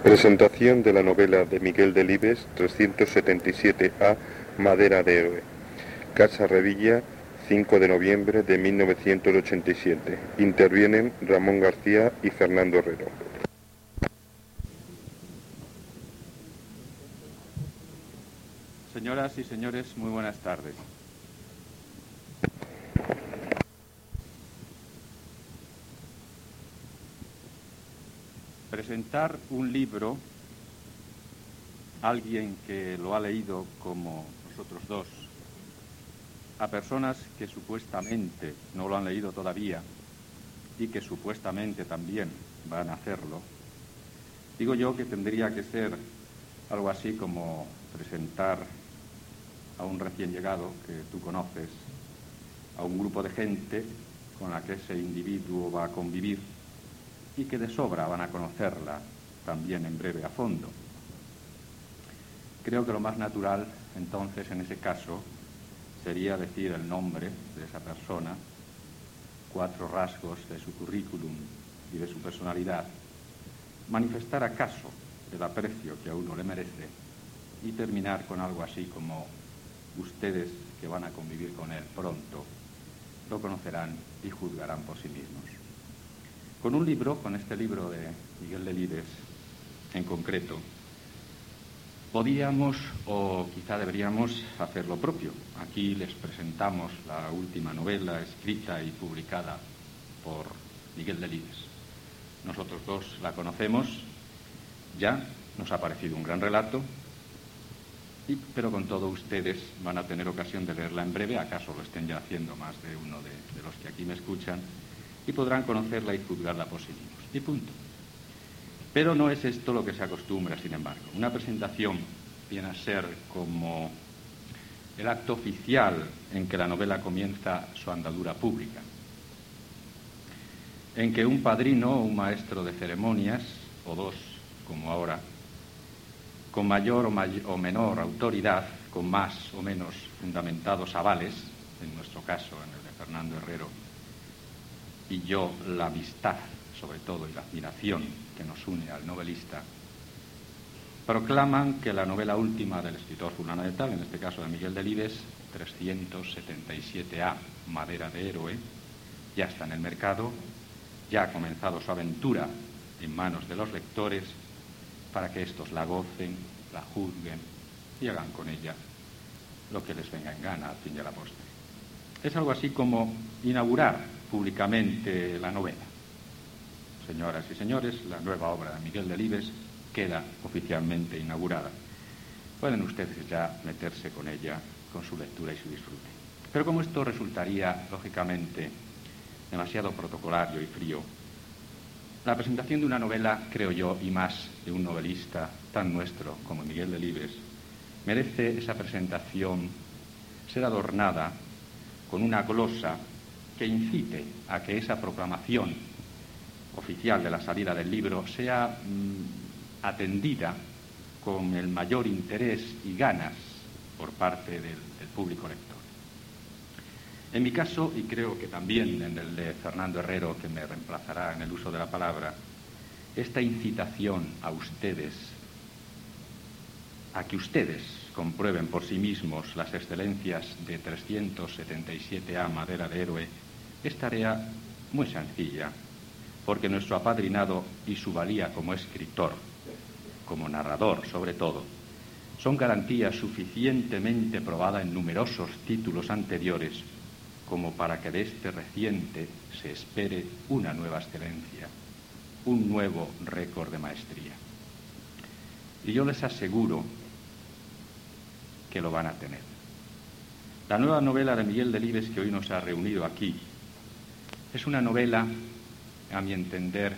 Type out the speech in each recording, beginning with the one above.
Presentación de la novela de Miguel Delibes, 377A, Madera de Héroe. Casa Revilla, 5 de noviembre de 1987. Intervienen Ramón García y Fernando Herrero. Señoras y señores, muy buenas tardes. Presentar un libro, alguien que lo ha leído como nosotros dos, a personas que supuestamente no lo han leído todavía y que supuestamente también van a hacerlo, digo yo que tendría que ser algo así como presentar a un recién llegado que tú conoces, a un grupo de gente con la que ese individuo va a convivir y que de sobra van a conocerla también en breve a fondo. Creo que lo más natural, entonces, en ese caso, sería decir el nombre de esa persona, 4 rasgos de su currículum y de su personalidad, manifestar acaso el aprecio que a uno le merece y terminar con algo así como: ustedes que van a convivir con él pronto lo conocerán y juzgarán por sí mismos. Con un libro, con este libro de Miguel Delibes en concreto, podíamos o quizá deberíamos hacer lo propio. Aquí les presentamos la última novela escrita y publicada por Miguel Delibes. Nosotros dos la conocemos, ya nos ha parecido un gran relato, pero con todo ustedes van a tener ocasión de leerla en breve, acaso lo estén ya haciendo más de uno de los que aquí me escuchan, y podrán conocerla y juzgarla por sí mismos. Y punto. Pero no es esto lo que se acostumbra, sin embargo. Una presentación viene a ser como el acto oficial en que la novela comienza su andadura pública, en que un padrino o un maestro de ceremonias, o dos, como ahora, con mayor o menor autoridad, con más o menos fundamentados avales, en nuestro caso, en el de Fernando Herrero, y yo, la amistad, sobre todo, y la admiración que nos une al novelista, proclaman que la novela última del escritor fulano de tal, en este caso de Miguel Delibes, 377A, Madera de Héroe, ya está en el mercado, ya ha comenzado su aventura en manos de los lectores, para que éstos la gocen, la juzguen y hagan con ella lo que les venga en gana al fin y a la postre. Es algo así como inaugurar públicamente la novela. Señoras y señores, la nueva obra de Miguel Delibes queda oficialmente inaugurada. Pueden ustedes ya meterse con ella, con su lectura y su disfrute. Pero como esto resultaría, lógicamente, demasiado protocolario y frío, la presentación de una novela, creo yo, y más de un novelista tan nuestro como Miguel Delibes, merece esa presentación ser adornada con una glosa que incite a que esa proclamación oficial de la salida del libro sea atendida con el mayor interés y ganas por parte del público lector. En mi caso, y creo que también en el de Fernando Herrero, que me reemplazará en el uso de la palabra, esta incitación a ustedes, a que ustedes comprueben por sí mismos las excelencias de 377A, Madera de Héroe, es tarea muy sencilla, porque nuestro apadrinado y su valía como escritor, como narrador sobre todo, son garantía suficientemente probada en numerosos títulos anteriores como para que de este reciente se espere una nueva excelencia, un nuevo récord de maestría. Y yo les aseguro que lo van a tener. La nueva novela de Miguel Delibes que hoy nos ha reunido aquí es una novela, a mi entender,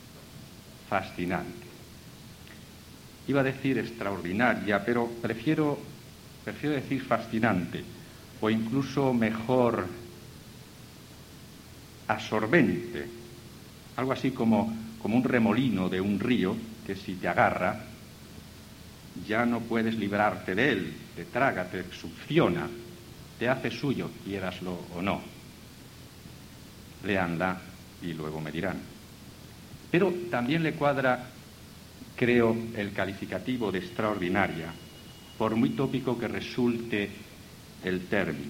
fascinante. Iba a decir extraordinaria, pero prefiero decir fascinante, o incluso mejor, absorbente, algo así como un remolino de un río que si te agarra ya no puedes librarte de él, te traga, te succiona, te hace suyo, quieraslo o no. Léanla y luego me dirán. Pero también le cuadra creo, el calificativo de extraordinaria, por muy tópico que resulte el término.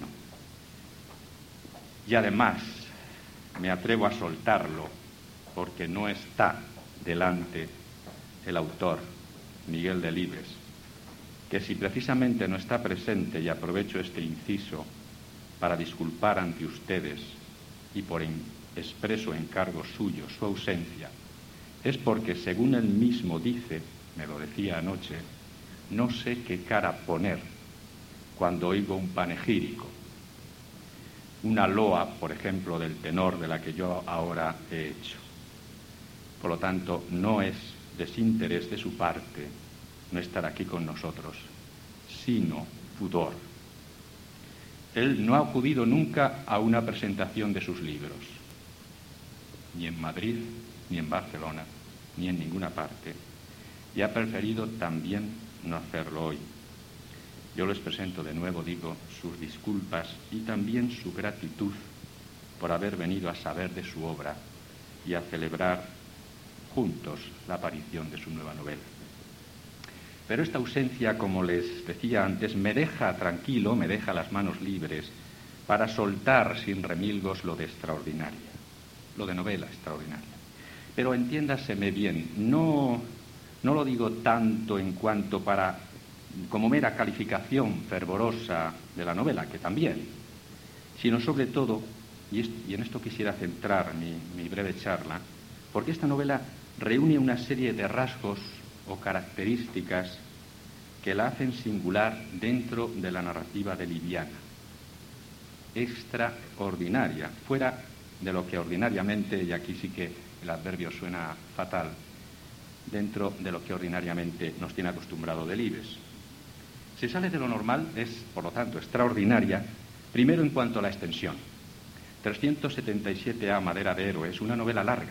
Y además me atrevo a soltarlo porque no está delante el autor, Miguel Delibes, que si precisamente no está presente, y aprovecho este inciso para disculpar ante ustedes y por expreso encargo suyo su ausencia, es porque, según él mismo dice, me lo decía anoche, no sé qué cara poner cuando oigo un panegírico, una loa, por ejemplo, del tenor de la que yo ahora he hecho. Por lo tanto, no es desinterés de su parte no estar aquí con nosotros, sino pudor. Él no ha acudido nunca a una presentación de sus libros, ni en Madrid, ni en Barcelona, ni en ninguna parte, y ha preferido también no hacerlo hoy. Yo les presento de nuevo, digo, sus disculpas y también su gratitud por haber venido a saber de su obra y a celebrar juntos la aparición de su nueva novela. Pero esta ausencia, como les decía antes, me deja tranquilo, me deja las manos libres para soltar sin remilgos lo de extraordinaria, lo de novela extraordinaria. Pero entiéndaseme bien, no lo digo tanto en cuanto como mera calificación fervorosa de la novela, que también, sino sobre todo, y en esto quisiera centrar mi breve charla, porque esta novela reúne una serie de rasgos o características que la hacen singular dentro de la narrativa delibiana, extraordinaria, fuera de lo que ordinariamente, y aquí sí que el adverbio suena fatal, dentro de lo que ordinariamente nos tiene acostumbrado Delibes. Si sale de lo normal, es, por lo tanto, extraordinaria, primero en cuanto a la extensión. 377A, Madera de Héroe, es una novela larga,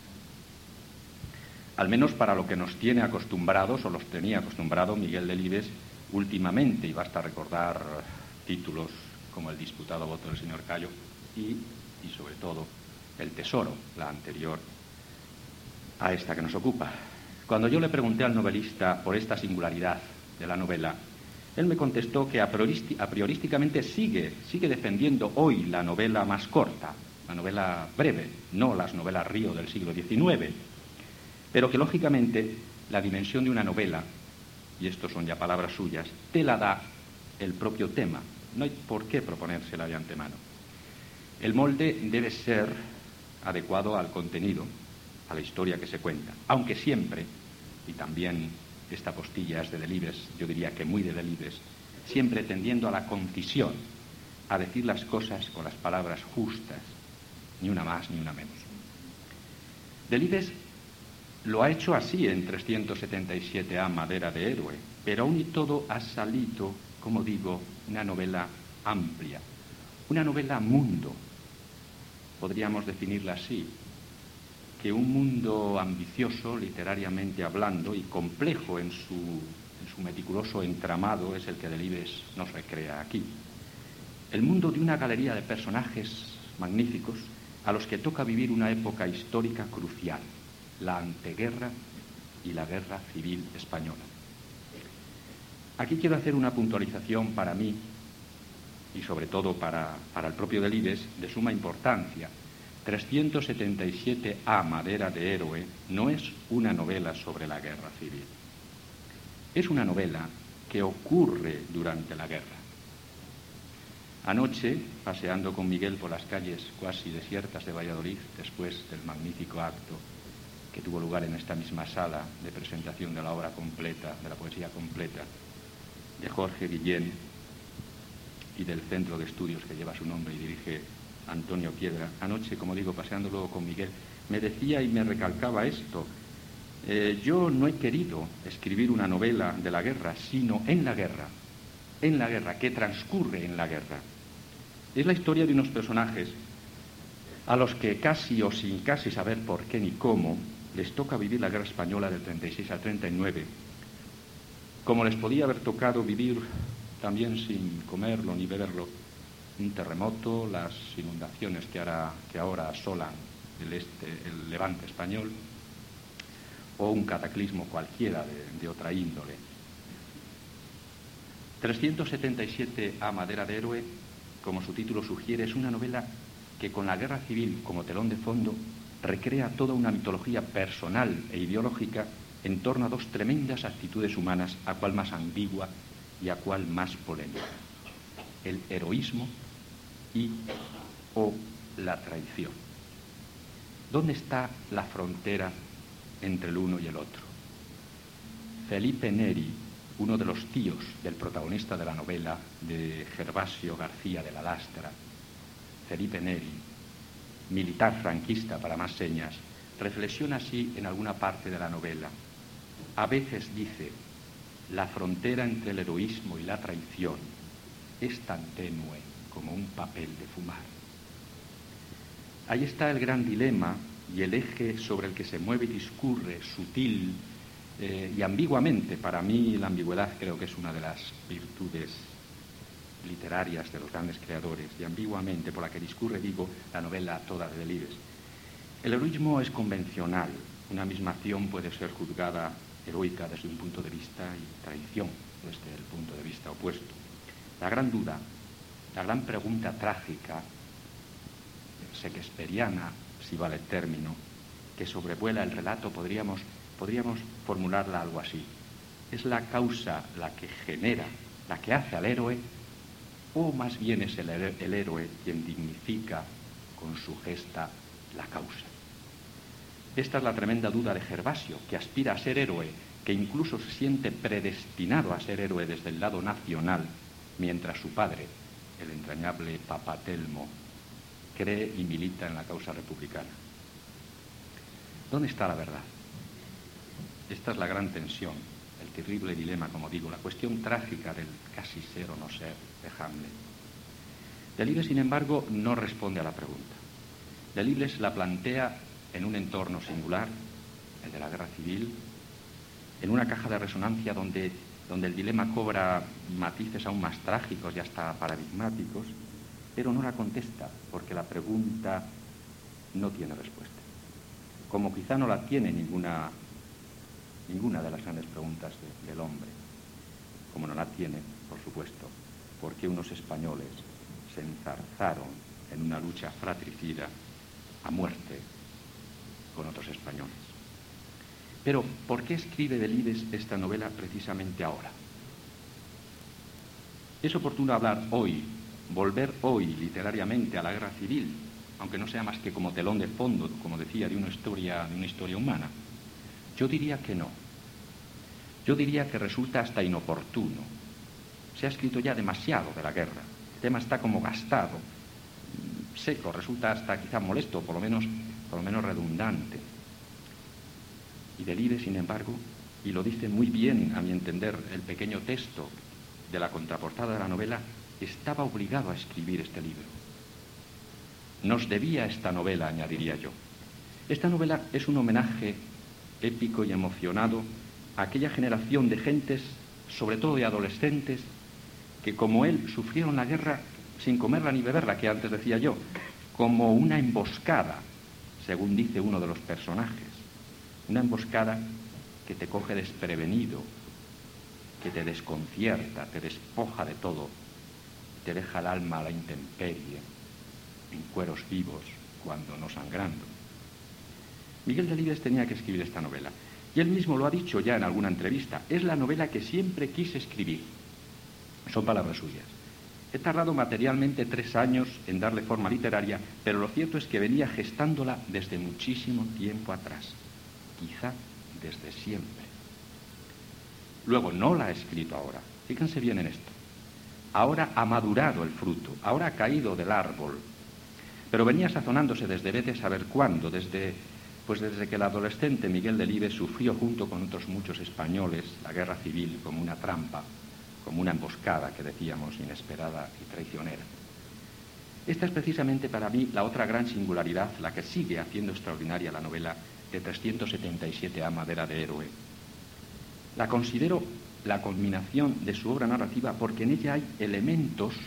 al menos para lo que nos tiene acostumbrados, o los tenía acostumbrado Miguel Delibes últimamente, y basta recordar títulos como El disputado voto del señor Cayo y sobre todo El tesoro, la anterior a esta que nos ocupa. Cuando yo le pregunté al novelista por esta singularidad de la novela, él me contestó que a priorísticamente sigue defendiendo hoy la novela más corta, la novela breve, no las novelas río del siglo XIX, pero que lógicamente la dimensión de una novela, y esto son ya palabras suyas, te la da el propio tema. No hay por qué proponérsela de antemano. El molde debe ser adecuado al contenido, a la historia que se cuenta, aunque siempre, y también esta postilla es de Delibes, yo diría que muy de Delibes, siempre tendiendo a la concisión, a decir las cosas con las palabras justas, ni una más ni una menos. Delibes lo ha hecho así en 377A, Madera de Héroe, pero aún y todo ha salido, como digo, una novela amplia, una novela mundo, podríamos definirla así, que un mundo ambicioso, literariamente hablando, y complejo en su meticuloso entramado es el que Delibes nos recrea aquí. El mundo de una galería de personajes magníficos a los que toca vivir una época histórica crucial, la anteguerra y la guerra civil española. Aquí quiero hacer una puntualización para mí y sobre todo para el propio Delibes de suma importancia. 377A, Madera de Héroe, no es una novela sobre la guerra civil. Es una novela que ocurre durante la guerra. Anoche, paseando con Miguel por las calles cuasi desiertas de Valladolid, después del magnífico acto que tuvo lugar en esta misma sala de presentación de la obra completa, de la poesía completa, de Jorge Guillén y del centro de estudios que lleva su nombre y dirige Antonio Piedra. Anoche, como digo, paseando luego con Miguel, me decía y me recalcaba esto. Yo no he querido escribir una novela de la guerra, sino en la guerra, que transcurre en la guerra. Es la historia de unos personajes a los que casi o sin casi saber por qué ni cómo les toca vivir la guerra española del 36 al 39, como les podía haber tocado vivir también sin comerlo ni beberlo un terremoto, las inundaciones que ahora asolan el levante español, o un cataclismo cualquiera de otra índole. 377 A Madera de Héroe, como su título sugiere, es una novela que con la guerra civil como telón de fondo recrea toda una mitología personal e ideológica en torno a dos tremendas actitudes humanas, a cual más ambigua y a cual más polémica: el heroísmo o la traición. ¿Dónde está la frontera entre el uno y el otro? Felipe Neri, uno de los tíos del protagonista de la novela, de Gervasio García de la Lastra, Felipe Neri, militar franquista para más señas, reflexiona así en alguna parte de la novela. A veces dice: la frontera entre el heroísmo y la traición es tan tenue como un papel de fumar. Ahí está el gran dilema y el eje sobre el que se mueve y discurre sutil y ambiguamente. Para mí la ambigüedad creo que es una de las virtudes literarias de los grandes creadores, y ambiguamente por la que discurre, digo, la novela toda de Delibes. El heroísmo es convencional. Una misma acción puede ser juzgada heroica desde un punto de vista y traición desde el punto de vista opuesto. La gran duda, la gran pregunta trágica, shakespeariana, si vale el término, que sobrevuela el relato, podríamos formularla algo así: ¿es la causa la que genera, la que hace al héroe, o más bien es el héroe quien dignifica con su gesta la causa? Esta es la tremenda duda de Gervasio, que aspira a ser héroe, que incluso se siente predestinado a ser héroe desde el lado nacional, mientras su padre, el entrañable Papa Telmo, cree y milita en la causa republicana. ¿Dónde está la verdad? Esta es la gran tensión, el terrible dilema, como digo, la cuestión trágica del casi ser o no ser de Hamlet. Delibes, sin embargo, no responde a la pregunta. Delibes la plantea en un entorno singular, el de la guerra civil, en una caja de resonancia donde el dilema cobra matices aún más trágicos y hasta paradigmáticos, pero no la contesta porque la pregunta no tiene respuesta. Como quizá no la tiene ninguna de las grandes preguntas del hombre. Como no la tiene, por supuesto, porque unos españoles se enzarzaron en una lucha fratricida a muerte con otros españoles. Pero, ¿por qué escribe Delibes esta novela precisamente ahora? Es oportuno hablar hoy, volver hoy literariamente a la guerra civil, aunque no sea más que como telón de fondo, como decía, de una historia humana. Yo diría que no. Yo diría que resulta hasta inoportuno. Se ha escrito ya demasiado de la guerra. El tema está como gastado, seco, resulta hasta quizá molesto, por lo menos redundante. Y Delibes, sin embargo, y lo dice muy bien, a mi entender, el pequeño texto de la contraportada de la novela, estaba obligado a escribir este libro. Nos debía esta novela, añadiría yo. Esta novela es un homenaje épico y emocionado a aquella generación de gentes, sobre todo de adolescentes, que como él sufrieron la guerra sin comerla ni beberla, que antes decía yo, como una emboscada, según dice uno de los personajes. Una emboscada que te coge desprevenido, que te desconcierta, te despoja de todo, te deja el alma a la intemperie, en cueros vivos, cuando no sangrando. Miguel Delibes tenía que escribir esta novela, y él mismo lo ha dicho ya en alguna entrevista: es la novela que siempre quise escribir. Son palabras suyas. He tardado materialmente 3 años en darle forma literaria, pero lo cierto es que venía gestándola desde muchísimo tiempo atrás, quizá desde siempre. Luego, no la ha escrito ahora. Fíjense bien en esto. Ahora ha madurado el fruto, ahora ha caído del árbol, pero venía sazonándose desde vete a saber cuándo, desde que el adolescente Miguel Delibes sufrió junto con otros muchos españoles la guerra civil como una trampa, como una emboscada, que decíamos, inesperada y traicionera. Esta es precisamente para mí la otra gran singularidad, la que sigue haciendo extraordinaria la novela de 377 A Madera de Héroe. La considero la culminación de su obra narrativa porque en ella hay elementos,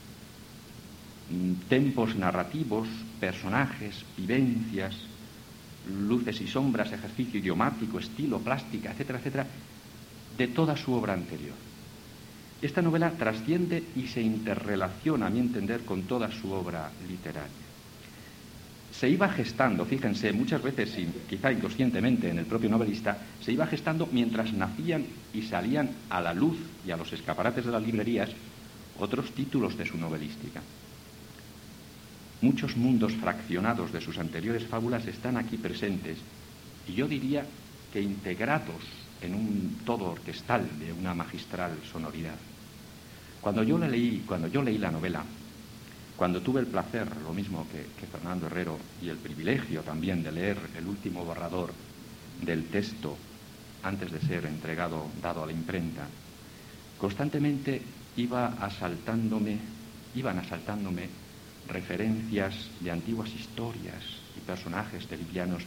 tempos narrativos, personajes, vivencias, luces y sombras, ejercicio idiomático, estilo, plástica, etcétera, etcétera, de toda su obra anterior. Esta novela trasciende y se interrelaciona, a mi entender, con toda su obra literaria. Se iba gestando, fíjense, muchas veces, quizá inconscientemente en el propio novelista, se iba gestando mientras nacían y salían a la luz y a los escaparates de las librerías otros títulos de su novelística. Muchos mundos fraccionados de sus anteriores fábulas están aquí presentes, y yo diría que integrados en un todo orquestal de una magistral sonoridad. Cuando yo leí la novela, cuando tuve el placer, lo mismo que Fernando Herrero, y el privilegio también de leer el último borrador del texto antes de ser dado a la imprenta, constantemente iban asaltándome referencias de antiguas historias y personajes livianos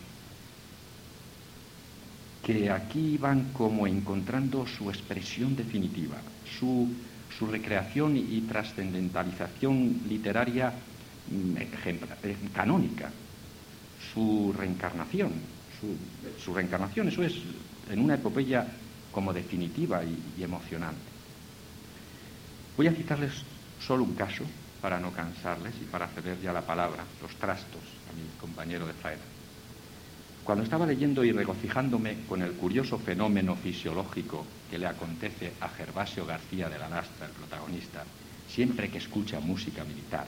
que aquí iban como encontrando su expresión definitiva, su recreación y trascendentalización literaria canónica, su reencarnación, eso es en una epopeya como definitiva y emocionante. Voy a citarles solo un caso para no cansarles y para ceder ya la palabra, los trastos, a mi compañero de faena. Cuando estaba leyendo y regocijándome con el curioso fenómeno fisiológico que le acontece a Gervasio García de la Lastra, el protagonista, siempre que escucha música militar,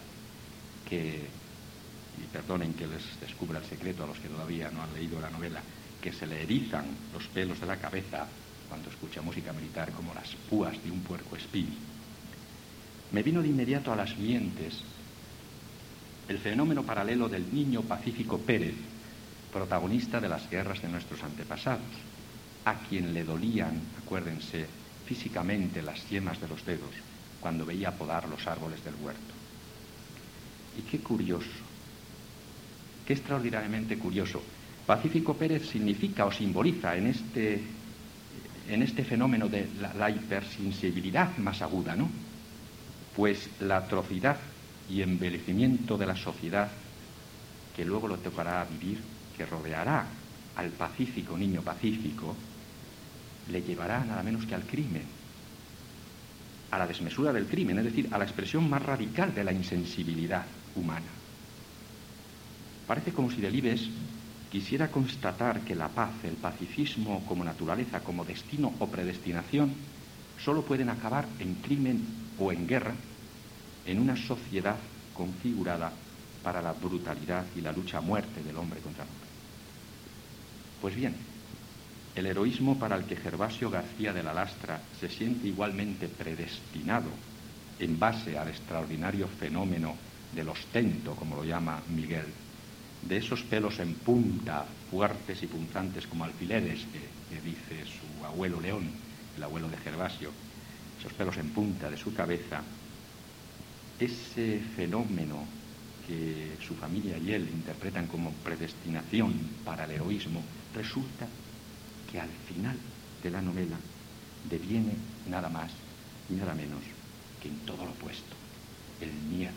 y perdonen que les descubra el secreto a los que todavía no han leído la novela, que se le erizan los pelos de la cabeza cuando escucha música militar como las púas de un puercoespín, me vino de inmediato a las mientes el fenómeno paralelo del niño Pacífico Pérez, protagonista de las guerras de nuestros antepasados, a quien le dolían, acuérdense, físicamente las yemas de los dedos cuando veía podar los árboles del huerto. Y qué curioso, qué extraordinariamente curioso. Pacífico Pérez significa o simboliza en este fenómeno de la hipersensibilidad más aguda, ¿no? Pues la atrocidad y embellecimiento de la sociedad que luego lo tocará vivir, que rodeará al pacífico niño pacífico, le llevará nada menos que al crimen, a la desmesura del crimen, es decir, a la expresión más radical de la insensibilidad humana. Parece como si Delibes quisiera constatar que la paz, el pacifismo como naturaleza, como destino o predestinación, solo pueden acabar en crimen o en guerra, en una sociedad configurada para la brutalidad y la lucha a muerte del hombre contra el hombre. Pues bien, el heroísmo para el que Gervasio García de la Lastra se siente igualmente predestinado en base al extraordinario fenómeno del ostento, como lo llama Miguel, de esos pelos en punta, fuertes y punzantes como alfileres, que dice su abuelo León, el abuelo de Gervasio, esos pelos en punta de su cabeza, ese fenómeno que su familia y él interpretan como predestinación para el heroísmo, resulta que al final de la novela deviene nada más y nada menos que en todo lo opuesto, el miedo.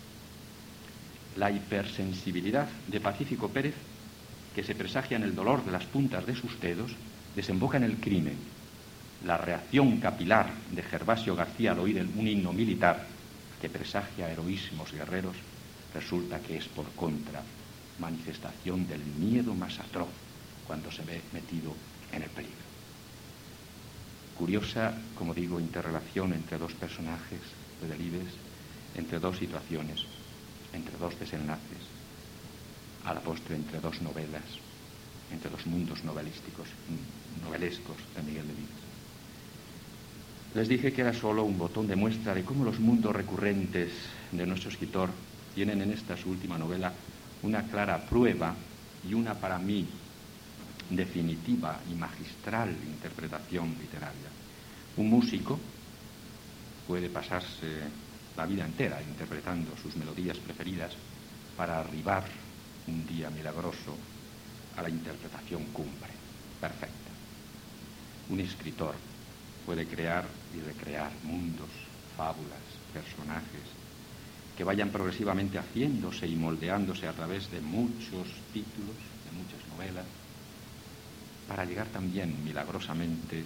La hipersensibilidad de Pacífico Pérez, que se presagia en el dolor de las puntas de sus dedos, desemboca en el crimen. La reacción capilar de Gervasio García al oír un himno militar que presagia heroísmos guerreros, resulta que es por contra manifestación del miedo más atroz cuando se ve metido en el peligro. Curiosa, como digo, interrelación entre dos personajes de Delibes, entre dos situaciones, entre dos desenlaces, a la postre entre dos novelas, entre dos mundos novelescos de Miguel Delibes. Les dije que era solo un botón de muestra de cómo los mundos recurrentes de nuestro escritor tienen en esta su última novela una clara prueba y una, para mí, definitiva y magistral interpretación literaria. Un músico puede pasarse la vida entera interpretando sus melodías preferidas para arribar un día milagroso a la interpretación cumbre, perfecta. Un escritor puede crear y recrear mundos, fábulas, personajes que vayan progresivamente haciéndose y moldeándose a través de muchos títulos de muchas novelas, para llegar también milagrosamente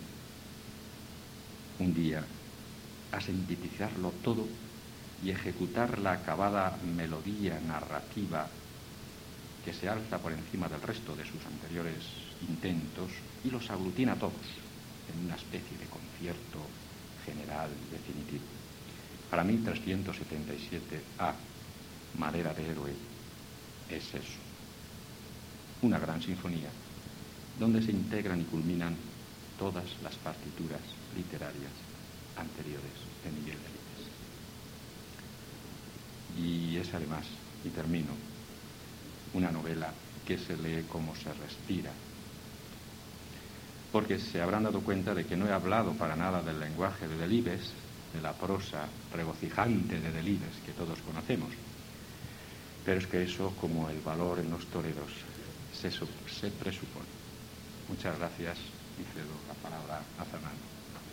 un día a sintetizarlo todo y ejecutar la acabada melodía narrativa que se alza por encima del resto de sus anteriores intentos y los aglutina todos en una especie de concierto general definitivo. Para mí 377A, Madera de Héroe, es eso, una gran sinfonía donde se integran y culminan todas las partituras literarias anteriores de Miguel Delibes. Y es además, y termino, una novela que se lee como se respira, porque se habrán dado cuenta de que no he hablado para nada del lenguaje de Delibes, de la prosa regocijante de Delibes que todos conocemos, pero es que eso, como el valor en los toreros, se presupone. Muchas gracias y cedo la palabra a Fernando.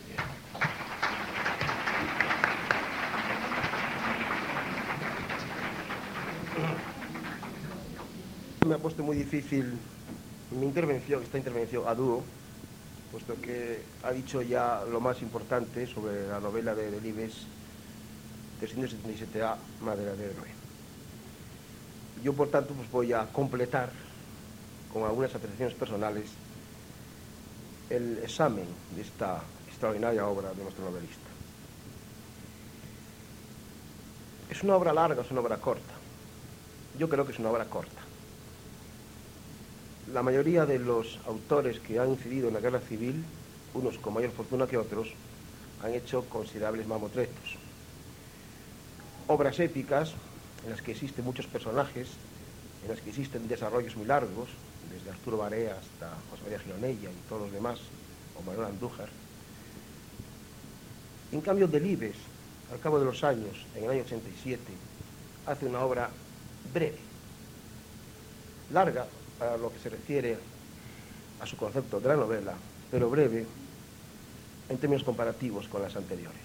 Me ha puesto muy difícil esta intervención a dúo, puesto que ha dicho ya lo más importante sobre la novela de Delibes, 377A, Madera de Héroe. Yo, por tanto, pues voy a completar con algunas apreciaciones personales el examen de esta extraordinaria obra de nuestro novelista. ¿Es una obra larga o es una obra corta? Yo creo que es una obra corta. La mayoría de los autores que han incidido en la guerra civil, unos con mayor fortuna que otros, han hecho considerables mamotretos. Obras épicas, en las que existen muchos personajes, en las que existen desarrollos muy largos, desde Arturo Barea hasta José María Gironella y todos los demás, o Manuel Andújar. En cambio, Delibes, al cabo de los años, en el año 87, hace una obra breve, larga para lo que se refiere a su concepto de la novela, pero breve en términos comparativos con las anteriores.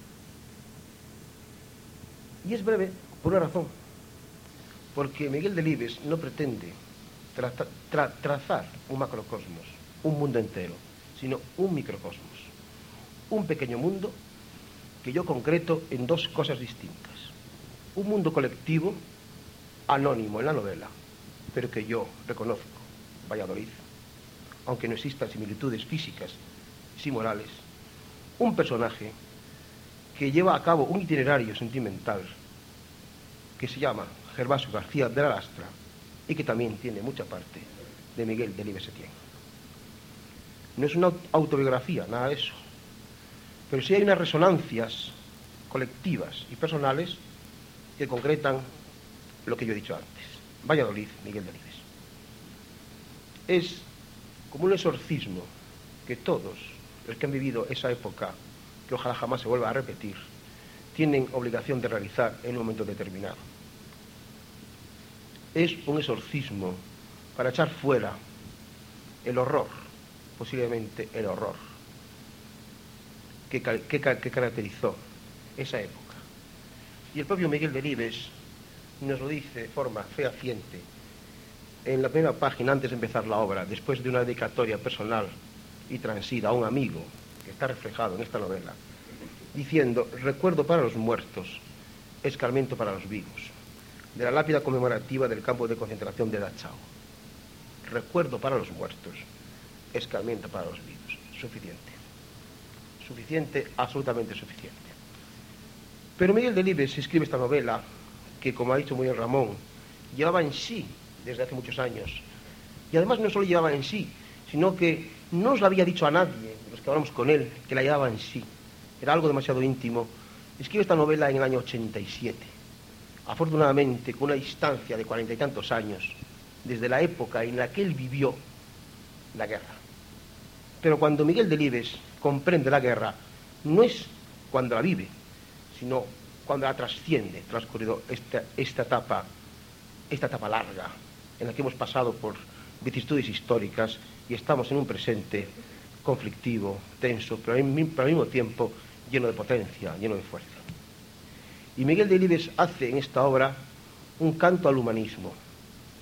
Y es breve por una razón, porque Miguel Delibes no pretende trazar un macrocosmos, un mundo entero, sino un microcosmos, un pequeño mundo que yo concreto en dos cosas distintas. Un mundo colectivo, anónimo en la novela, pero que yo reconozco, Valladolid, aunque no existan similitudes físicas y morales. Un personaje que lleva a cabo un itinerario sentimental que se llama Gervasio García de la Lastra y que también tiene mucha parte de Miguel Delibes Setién. No es una autobiografía, nada de eso, pero sí hay unas resonancias colectivas y personales que concretan lo que yo he dicho antes. Valladolid, Miguel Delibes. Es como un exorcismo que todos los que han vivido esa época, que ojalá jamás se vuelva a repetir, tienen obligación de realizar en un momento determinado. Es un exorcismo para echar fuera el horror, posiblemente el horror, que caracterizó esa época. Y el propio Miguel Delibes nos lo dice de forma fehaciente en la primera página antes de empezar la obra, después de una dedicatoria personal y transida a un amigo que está reflejado en esta novela, diciendo: recuerdo para los muertos, escarmiento para los vivos, de la lápida conmemorativa del campo de concentración de Dachau. Recuerdo para los muertos, escarmiento para los vivos. Suficiente. Suficiente, absolutamente suficiente. Pero Miguel Delibes escribe esta novela que, como ha dicho muy bien Ramón, llevaba en sí desde hace muchos años. Y además no solo llevaba en sí, sino que no nos lo había dicho a nadie, los que hablamos con él, que la llevaba en sí. Era algo demasiado íntimo. Escribe esta novela en el año 87. Afortunadamente, con una distancia de 40 y tantos años, desde la época en la que él vivió la guerra. Pero cuando Miguel Delibes comprende la guerra, no es cuando la vive, sino cuando la trasciende, transcurrido esta etapa larga, en la que hemos pasado por vicisitudes históricas y estamos en un presente conflictivo, tenso, pero al mismo tiempo lleno de potencia, lleno de fuerza. Y Miguel Delibes hace en esta obra un canto al humanismo,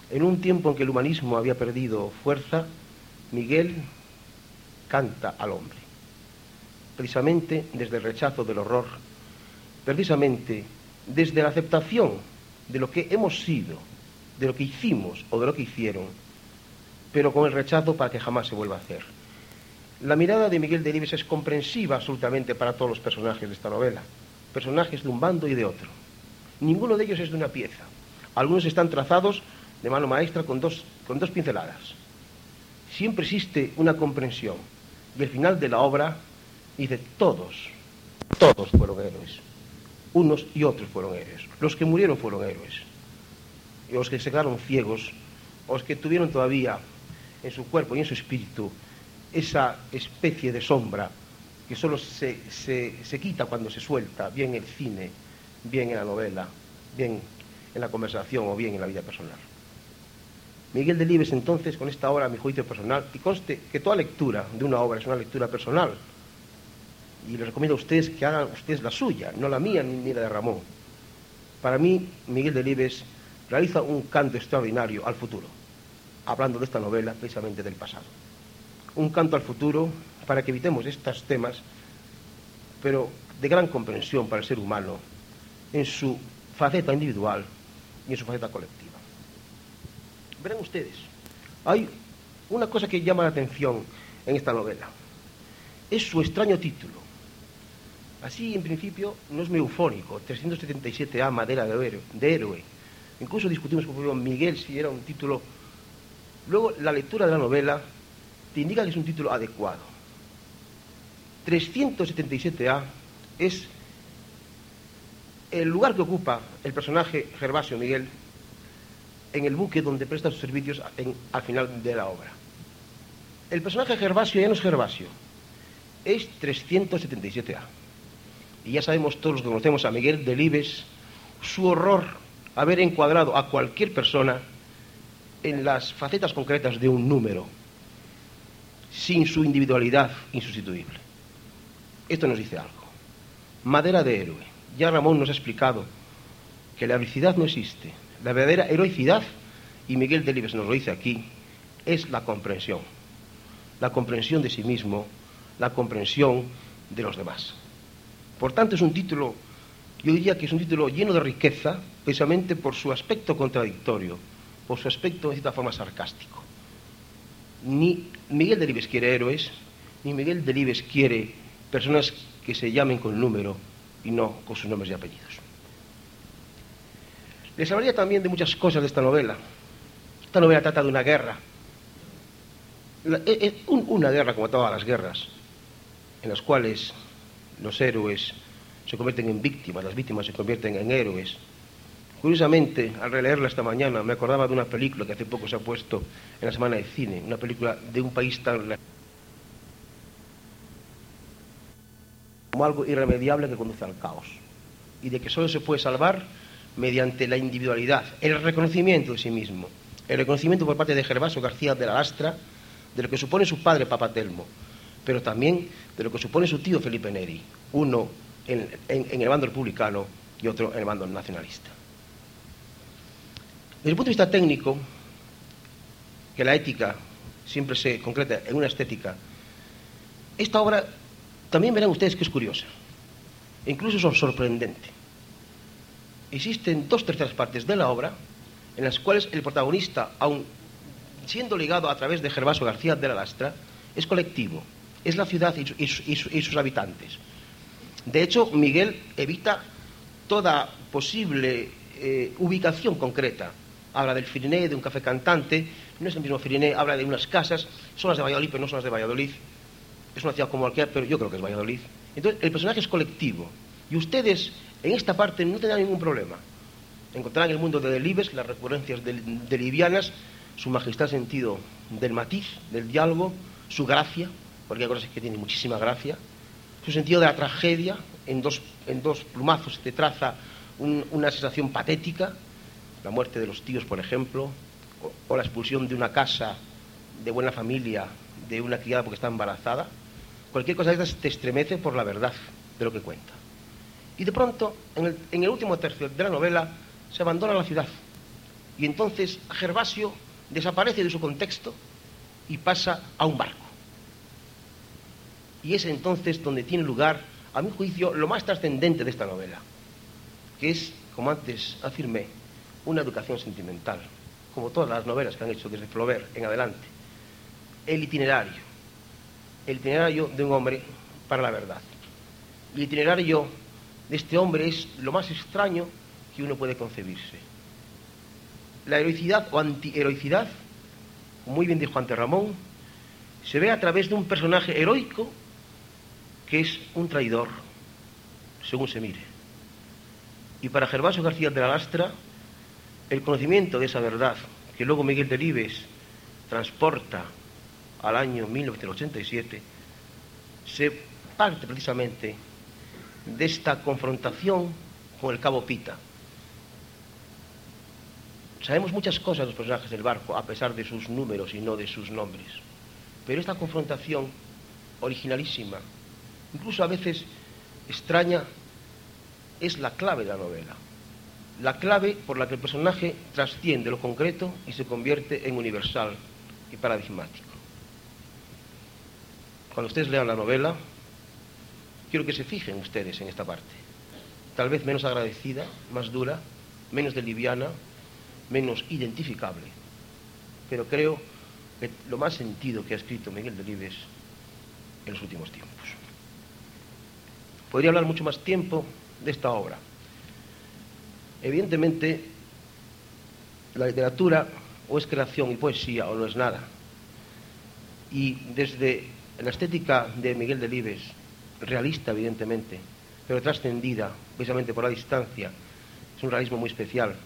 En un tiempo en que el humanismo había perdido fuerza, Miguel canta al hombre, precisamente desde el rechazo del horror, precisamente desde la aceptación de lo que hemos sido, de lo que hicimos o de lo que hicieron, pero con el rechazo para que jamás se vuelva a hacer. La mirada de Miguel Delibes es comprensiva absolutamente para todos los personajes de esta novela, personajes de un bando y de otro. Ninguno de ellos es de una pieza. Algunos están trazados de mano maestra con dos pinceladas. Siempre existe una comprensión. Y al final de la obra dice, todos fueron héroes. Unos y otros fueron héroes. Los que murieron fueron héroes. Y los que se quedaron ciegos, los que tuvieron todavía en su cuerpo y en su espíritu esa especie de sombra que solo se quita cuando se suelta, bien en el cine, bien en la novela, bien en la conversación o bien en la vida personal. Miguel Delibes, entonces, con esta obra, a mi juicio personal, y conste que toda lectura de una obra es una lectura personal, y les recomiendo a ustedes que hagan ustedes la suya, no la mía ni la de Ramón. Para mí, Miguel Delibes realiza un canto extraordinario al futuro, hablando de esta novela precisamente del pasado. Un canto al futuro para que evitemos estos temas, pero de gran comprensión para el ser humano en su faceta individual y en su faceta colectiva. Verán ustedes, hay una cosa que llama la atención en esta novela. Es su extraño título. Así, en principio, no es muy eufórico. 377A, madera de héroe. Incluso discutimos con Miguel si era un título. Luego, la lectura de la novela te indica que es un título adecuado. 377A es el lugar que ocupa el personaje Gervasio Miguel en el buque donde presta sus servicios al final de la obra. El personaje Gervasio ya no es Gervasio, es 377A. Y ya sabemos todos los que conocemos a Miguel Delibes, su horror haber encuadrado a cualquier persona en las facetas concretas de un número, sin su individualidad insustituible. Esto nos dice algo. Madera de héroe. Ya Ramón nos ha explicado que la heroicidad no existe. La verdadera heroicidad, y Miguel Delibes nos lo dice aquí, es la comprensión. La comprensión de sí mismo, la comprensión de los demás. Por tanto, es un título, yo diría que es un título lleno de riqueza, precisamente por su aspecto contradictorio, por su aspecto, de cierta forma, sarcástico. Ni Miguel Delibes quiere héroes, ni Miguel Delibes quiere personas que se llamen con número y no con sus nombres y apellidos. Les hablaría también de muchas cosas de esta novela. Esta novela trata de una guerra. Una guerra como todas las guerras, en las cuales los héroes se convierten en víctimas, las víctimas se convierten en héroes. Curiosamente, al releerla esta mañana, me acordaba de una película que hace poco se ha puesto en la Semana de Cine, una película de un país tan como algo irremediable que conduce al caos, y de que solo se puede salvar mediante la individualidad, el reconocimiento de sí mismo, el reconocimiento por parte de Gervasio García de la Lastra de lo que supone su padre Papa Telmo, pero también de lo que supone su tío Felipe Neri, uno en el bando republicano y otro en el bando nacionalista. Desde el punto de vista técnico, que la ética siempre se concreta en una estética, esta obra también verán ustedes que es curiosa, e incluso es sorprendente. Existen 2/3 partes de la obra en las cuales el protagonista, aun siendo ligado a través de Gervasio García de la Lastra, es colectivo, es la ciudad y sus habitantes. De hecho, Miguel evita toda posible ubicación concreta. Habla del Firiné, de un café cantante, no es el mismo Firiné, habla de unas casas, son las de Valladolid, pero no son las de Valladolid. Es una ciudad como cualquiera, pero yo creo que es Valladolid. Entonces, el personaje es colectivo. Y ustedes, en esta parte, no tendrán ningún problema. Encontrarán en el mundo de Delibes las recurrencias delibianas, su magistral sentido del matiz, del diálogo, su gracia, porque hay cosas que tienen muchísima gracia, su sentido de la tragedia, en dos plumazos te traza una sensación patética, la muerte de los tíos, por ejemplo, o la expulsión de una casa de buena familia de una criada porque está embarazada. Cualquier cosa de estas te estremece por la verdad de lo que cuenta. Y de pronto, en el último tercio de la novela, se abandona la ciudad. Y entonces Gervasio desaparece de su contexto y pasa a un barco. Y es entonces donde tiene lugar, a mi juicio, lo más trascendente de esta novela, que es, como antes afirmé, una educación sentimental, como todas las novelas que han hecho desde Flaubert en adelante. El itinerario de un hombre para la verdad. El itinerario de este hombre es lo más extraño que uno puede concebirse. La heroicidad o antiheroicidad, muy bien dijo ante Ramón, se ve a través de un personaje heroico que es un traidor, según se mire. Y para Gervasio García de la Lastra, el conocimiento de esa verdad que luego Miguel Delibes transporta al año 1987, se parte precisamente de esta confrontación con el cabo Pita. Sabemos muchas cosas de los personajes del barco, a pesar de sus números y no de sus nombres. Pero esta confrontación originalísima, incluso a veces extraña, es la clave de la novela. La clave por la que el personaje trasciende lo concreto y se convierte en universal y paradigmático. Cuando ustedes lean la novela, quiero que se fijen ustedes en esta parte. Tal vez menos agradecida, más dura, menos de liviana, menos identificable. Pero creo que lo más sentido que ha escrito Miguel Delibes en los últimos tiempos. Podría hablar mucho más tiempo de esta obra. Evidentemente, la literatura o es creación y poesía o no es nada. Y desde la estética de Miguel Delibes, realista evidentemente, pero trascendida precisamente por la distancia, es un realismo muy especial.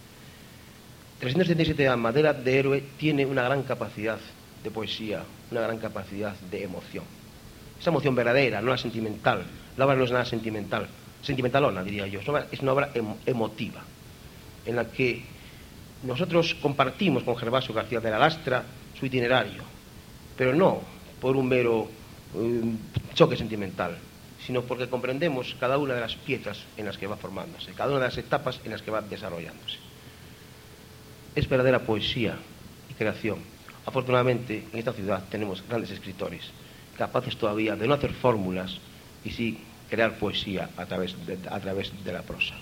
377 a Madera de Héroe tiene una gran capacidad de poesía, una gran capacidad de emoción. Esa emoción verdadera, no la sentimental. La obra no es nada sentimental, sentimentalona diría yo, es una obra emotiva, en la que nosotros compartimos con Gervasio García de la Lastra su itinerario, pero no por un mero choque sentimental, sino porque comprendemos cada una de las piezas en las que va formándose, cada una de las etapas en las que va desarrollándose. Es verdadera poesía y creación. Afortunadamente, en esta ciudad tenemos grandes escritores, capaces todavía de no hacer fórmulas y sí crear poesía a través de la prosa.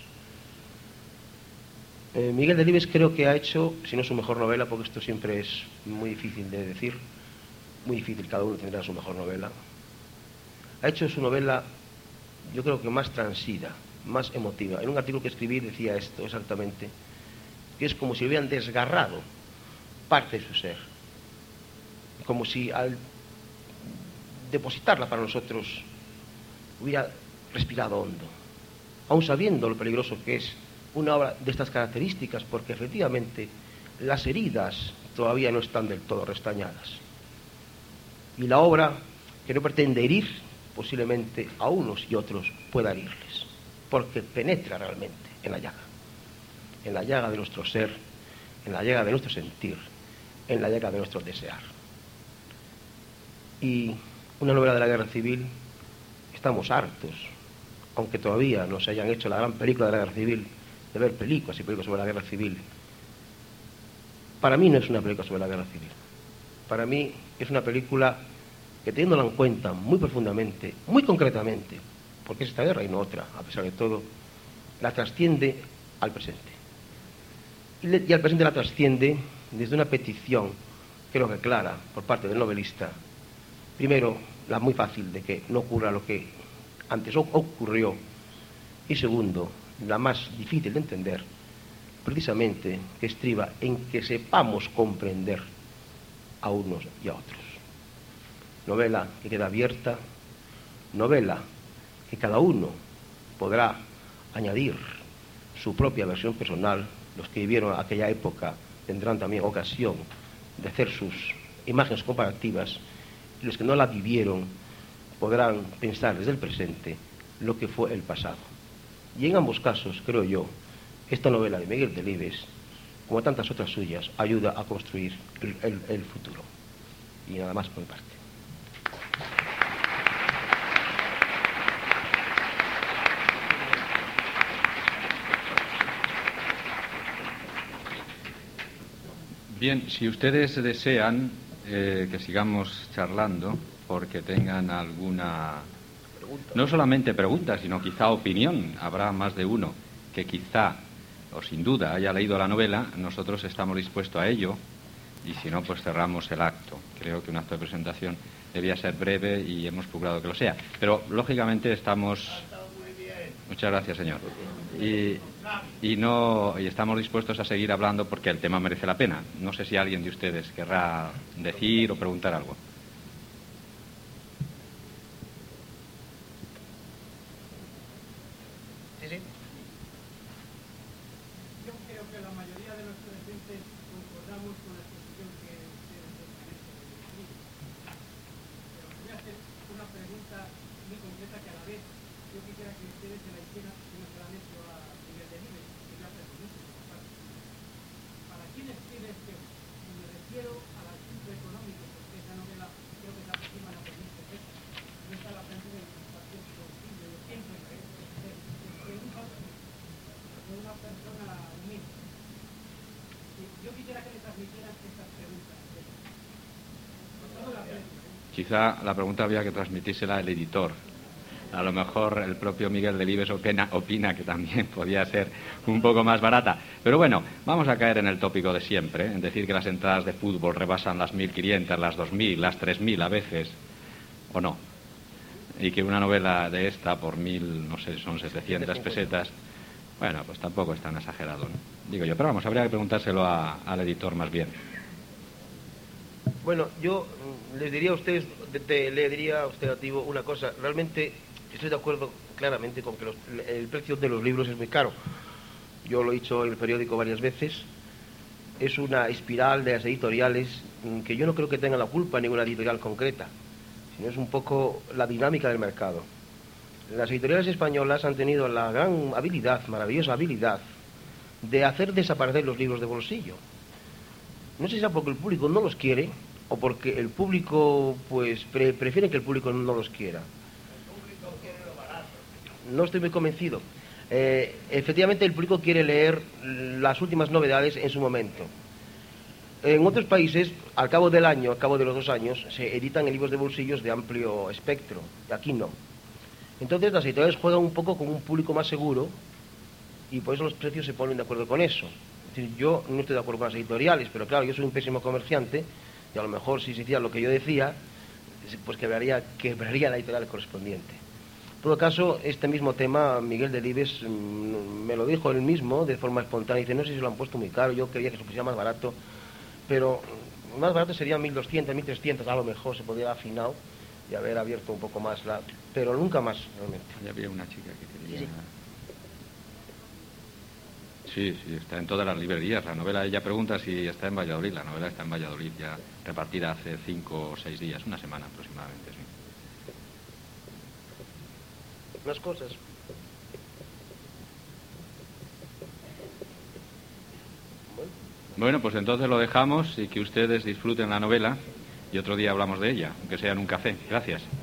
Miguel Delibes creo que ha hecho, si no su mejor novela, porque esto siempre es muy difícil de decir, muy difícil, cada uno tendrá su mejor novela, ha hecho su novela, yo creo que más transida, más emotiva. En un artículo que escribí decía esto exactamente, que es como si hubieran desgarrado parte de su ser, como si al depositarla para nosotros hubiera respirado hondo, aun sabiendo lo peligroso que es una obra de estas características, porque efectivamente las heridas todavía no están del todo restañadas. Y la obra, que no pretende herir, posiblemente a unos y otros pueda herirles, porque penetra realmente en la llaga de nuestro ser, en la llaga de nuestro sentir, en la llaga de nuestro desear. Y una novela de la guerra civil, estamos hartos, aunque todavía no se hayan hecho la gran película de la guerra civil, de ver películas y películas sobre la guerra civil. Para mí no es una película sobre la guerra civil. Para mí es una película que, teniéndola en cuenta muy profundamente, muy concretamente, porque es esta guerra y no otra, a pesar de todo, la trasciende al presente. Y al presente la trasciende desde una petición, creo que clara, por parte del novelista. Primero, la muy fácil de que no ocurra lo que antes ocurrió. Y segundo, la más difícil de entender, precisamente que estriba en que sepamos comprender a unos y a otros. Novela que queda abierta, novela que cada uno podrá añadir su propia versión personal. Los que vivieron aquella época tendrán también ocasión de hacer sus imágenes comparativas, y los que no la vivieron podrán pensar desde el presente lo que fue el pasado. Y en ambos casos, creo yo, esta novela de Miguel Delibes, como tantas otras suyas, ayuda a construir el futuro. Y nada más por mi parte. Bien, si ustedes desean que sigamos charlando, porque tengan alguna, no solamente pregunta, sino quizá opinión, habrá más de uno que quizá o sin duda haya leído la novela, nosotros estamos dispuestos a ello, y si no, pues cerramos el acto. Creo que un acto de presentación debía ser breve y hemos procurado que lo sea. Pero, lógicamente, estamos... Muchas gracias, señor. Y estamos dispuestos a seguir hablando porque el tema merece la pena. No sé si alguien de ustedes querrá decir o preguntar algo. Quizá la pregunta había que transmitírsela al editor. A lo mejor el propio Miguel Delibes opina que también podía ser un poco más barata. Pero bueno, vamos a caer en el tópico de siempre, en decir que las entradas de fútbol rebasan las 1.500, las 2.000, las 3.000 a veces, o no. Y que una novela de esta por 1.000, no sé, son 700 pesetas, bueno, pues tampoco es tan exagerado, ¿no? Digo yo, pero vamos, habría que preguntárselo al editor más bien. Bueno, yo le diría a usted, activo, una cosa. Realmente estoy de acuerdo claramente con que el precio de los libros es muy caro. Yo lo he dicho en el periódico varias veces. Es una espiral de las editoriales que yo no creo que tenga la culpa en ninguna editorial concreta, sino es un poco la dinámica del mercado. Las editoriales españolas han tenido la gran habilidad, maravillosa habilidad, de hacer desaparecer los libros de bolsillo. No sé si sea porque el público no los quiere o porque el público pues prefiere que el público no los quiera. El público quiere lo barato. No estoy muy convencido. Efectivamente el público quiere leer las últimas novedades en su momento. En otros países, al cabo del año, al cabo de los 2 años, se editan en libros de bolsillos de amplio espectro. Aquí no. Entonces las editoriales juegan un poco con un público más seguro y por eso los precios se ponen de acuerdo con eso. Es decir, yo no estoy de acuerdo con las editoriales, pero claro, yo soy un pésimo comerciante y a lo mejor si se hiciera lo que yo decía, pues quebraría la editorial correspondiente. En todo caso, este mismo tema, Miguel Delibes me lo dijo él mismo de forma espontánea. Dice, no sé si lo han puesto muy caro, yo quería que se pusiera más barato, pero más barato sería 1.200, 1.300, a lo mejor se podría haber afinado y haber abierto un poco más pero nunca más, realmente. Ya había una chica que quería... Sí. Sí, está en todas las librerías. La novela, ella pregunta si está en Valladolid. La novela está en Valladolid, ya repartida hace 5 o 6 días, una semana aproximadamente, sí. Más cosas. Bueno, pues entonces lo dejamos y que ustedes disfruten la novela y otro día hablamos de ella, aunque sea en un café. Gracias.